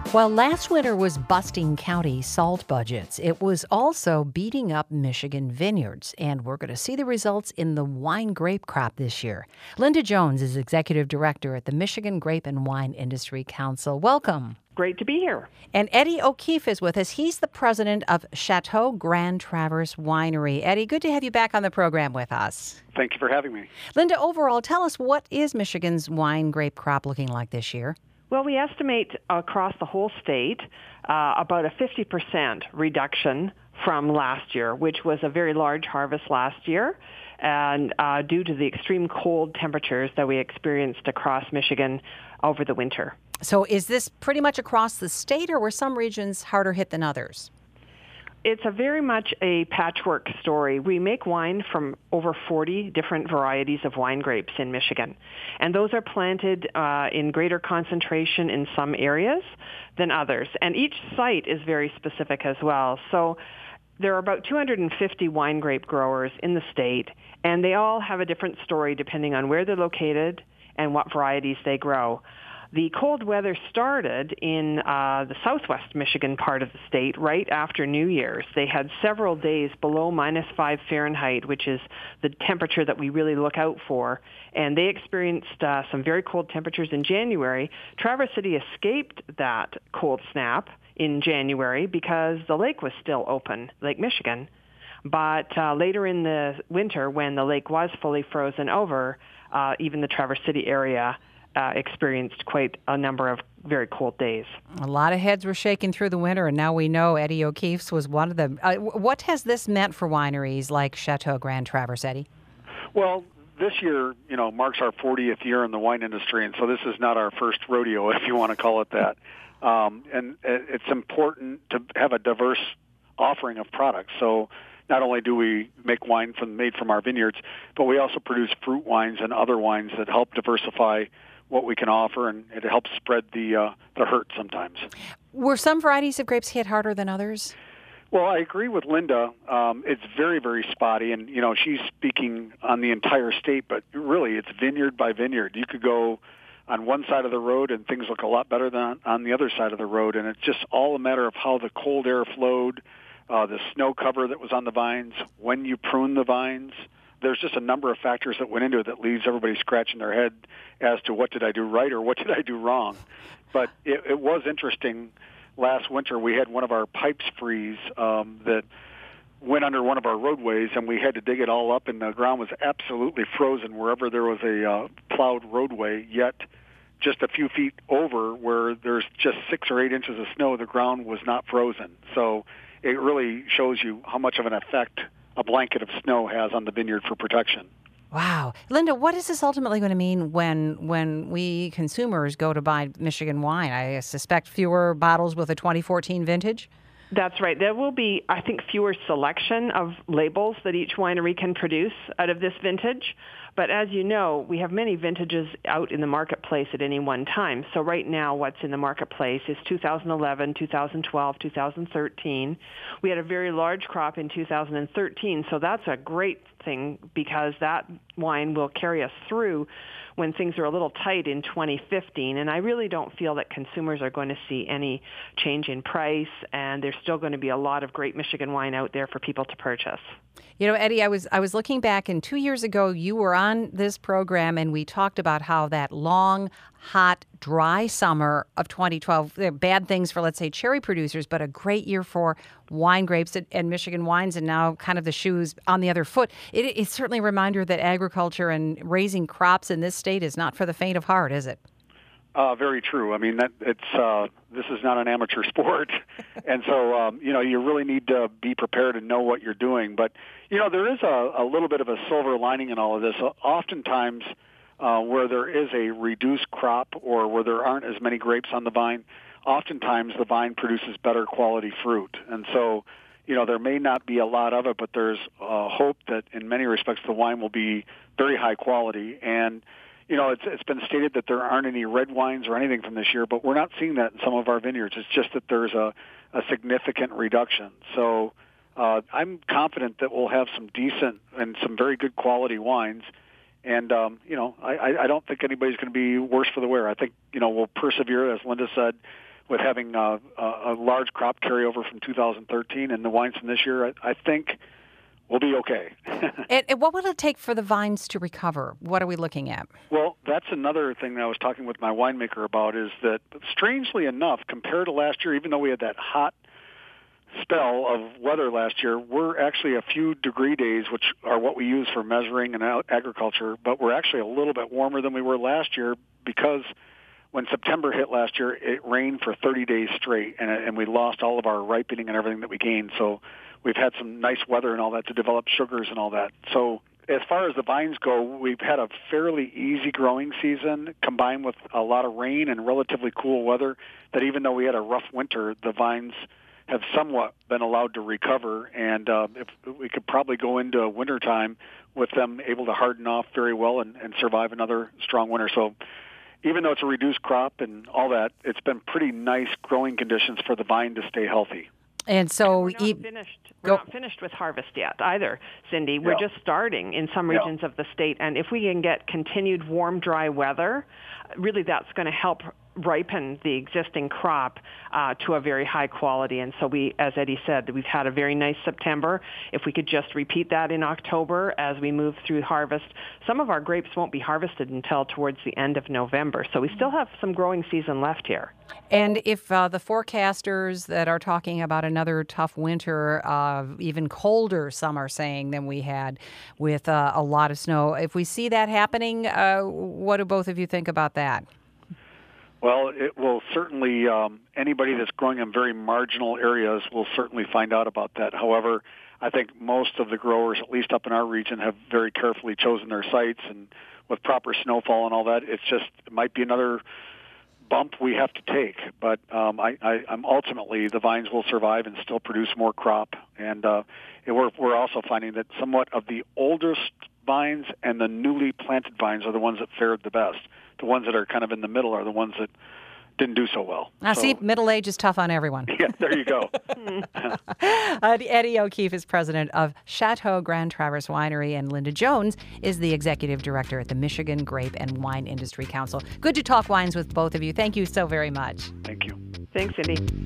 While last winter was busting county salt budgets, it was also beating up Michigan vineyards, and we're going to see the results in the wine grape crop this year. Linda Jones is executive director at the Michigan Grape and Wine Industry Council. Welcome. Great to be here. And Eddie O'Keefe is with us. He's the president of Chateau Grand Traverse Winery. Eddie, good to have you back on the program with us. Thank you for having me. Linda, overall, tell us, what is Michigan's wine grape crop looking like this year? Well, we estimate across the whole state about a 50% reduction from last year, which was a very large harvest last year, and due to the extreme cold temperatures that we experienced across Michigan over the winter. So is this pretty much across the state, or were some regions harder hit than others? It's a very much a patchwork story. We make wine from over 40 different varieties of wine grapes in Michigan, and those are planted in greater concentration in some areas than others. And each site is very specific as well. So there are about 250 wine grape growers in the state, and they all have a different story depending on where they're located and what varieties they grow. The cold weather started in the southwest Michigan part of the state right after New Year's. They had several days below -5 Fahrenheit, which is the temperature that we really look out for. And they experienced some very cold temperatures in January. Traverse City escaped that cold snap in January because the lake was still open, Lake Michigan. But later in the winter, when the lake was fully frozen over, even the Traverse City area experienced quite a number of very cold days. A lot of heads were shaking through the winter, and now we know Eddie O'Keefe's was one of them. What has this meant for wineries like Chateau Grand Traverse, Eddie? Well, this year, marks our 40th year in the wine industry, and so this is not our first rodeo, if you want to call it that. And it's important to have a diverse offering of products. So not only do we make wine made from our vineyards, but we also produce fruit wines and other wines that help diversify what we can offer, and it helps spread the hurt sometimes. Were some varieties of grapes hit harder than others? Well, I agree with Linda. It's very, very spotty, and she's speaking on the entire state, but really it's vineyard by vineyard. You could go on one side of the road and things look a lot better than on the other side of the road, and it's just all a matter of how the cold air flowed, the snow cover that was on the vines, when you prune the vines. There's just a number of factors that went into it that leaves everybody scratching their head as to what did I do right or what did I do wrong. But it was interesting. Last winter we had one of our pipes freeze that went under one of our roadways, and we had to dig it all up, and the ground was absolutely frozen wherever there was a plowed roadway, yet just a few feet over where there's just 6 or 8 inches of snow, the ground was not frozen. So it really shows you how much of an effect a blanket of snow has on the vineyard for protection. Wow. Linda, what is this ultimately going to mean when we consumers go to buy Michigan wine? I suspect fewer bottles with a 2014 vintage? That's right. There will be, I think, fewer selection of labels that each winery can produce out of this vintage. But as you know, we have many vintages out in the marketplace at any one time. So right now what's in the marketplace is 2011, 2012, 2013. We had a very large crop in 2013, so that's a great thing because that wine will carry us through when things are a little tight in 2015. And I really don't feel that consumers are going to see any change in price, and there's still going to be a lot of great Michigan wine out there for people to purchase. Eddie, I was looking back, and 2 years ago you were on this program, and we talked about how that long, hot, dry summer of 2012, bad things for, let's say, cherry producers, but a great year for wine grapes and Michigan wines, and now kind of the shoes on the other foot. It's certainly a reminder that agriculture and raising crops in this state is not for the faint of heart, is it? Very true. I mean, this is not an amateur sport, and so you really need to be prepared and know what you're doing. But there is a little bit of a silver lining in all of this. Oftentimes, where there is a reduced crop or where there aren't as many grapes on the vine, oftentimes the vine produces better quality fruit, and so there may not be a lot of it, but there's hope that in many respects the wine will be very high quality. And it's been stated that there aren't any red wines or anything from this year, but we're not seeing that in some of our vineyards. It's just that there's a significant reduction. So I'm confident that we'll have some decent and some very good quality wines. And, I don't think anybody's going to be worse for the wear. I think, we'll persevere, as Linda said. with having a large crop carryover from 2013, and the wines from this year, I think, will be okay. And what will it take for the vines to recover? What are we looking at? Well, that's another thing that I was talking with my winemaker about, is that strangely enough, compared to last year, even though we had that hot spell of weather last year, we're actually a few degree days, which are what we use for measuring and agriculture, but we're actually a little bit warmer than we were last year, because when September hit last year, it rained for 30 days straight, and we lost all of our ripening and everything that we gained. So we've had some nice weather and all that to develop sugars and all that. So as far as the vines go, we've had a fairly easy growing season combined with a lot of rain and relatively cool weather, that even though we had a rough winter, the vines have somewhat been allowed to recover, and if we could probably go into wintertime with them able to harden off very well and survive another strong winter. So even though it's a reduced crop and all that, it's been pretty nice growing conditions for the vine to stay healthy. And so we're not finished with harvest yet either, Cindy. We're just starting in some regions of the state, and if we can get continued warm, dry weather, really that's going to help ripen the existing crop to a very high quality. And so we, as Eddie said, we've had a very nice September. If we could just repeat that in October as we move through harvest, some of our grapes won't be harvested until towards the end of November. So we still have some growing season left here. And if the forecasters that are talking about another tough winter, even colder, some are saying, than we had with a lot of snow, if we see that happening, what do both of you think about that? Well, it will certainly, anybody that's growing in very marginal areas will certainly find out about that. However, I think most of the growers, at least up in our region, have very carefully chosen their sites, and with proper snowfall and all that, it might be another bump we have to take. But I'm ultimately, the vines will survive and still produce more crop. And we're also finding that somewhat of the oldest vines and the newly planted vines are the ones that fared the best. The ones that are kind of in the middle are the ones that didn't do so well. See, middle age is tough on everyone. Yeah, there you go. Eddie O'Keefe is president of Chateau Grand Traverse Winery, and Linda Jones is the executive director at the Michigan Grape and Wine Industry Council. Good to talk wines with both of you. Thank you so very much. Thank you. Thanks, Cindy.